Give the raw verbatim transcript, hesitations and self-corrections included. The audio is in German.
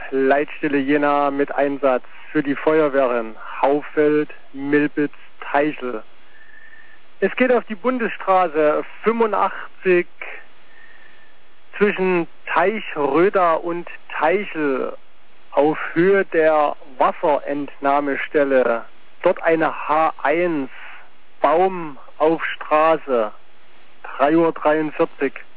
Leitstelle Jena mit Einsatz für die Feuerwehren Haufeld, Milbitz, Teichel. Es geht auf die Bundesstraße fünfundachtzig zwischen Teichröda und Teichel auf Höhe der Wasserentnahmestelle. Dort eine H eins, Baum auf Straße, drei Uhr dreiundvierzig.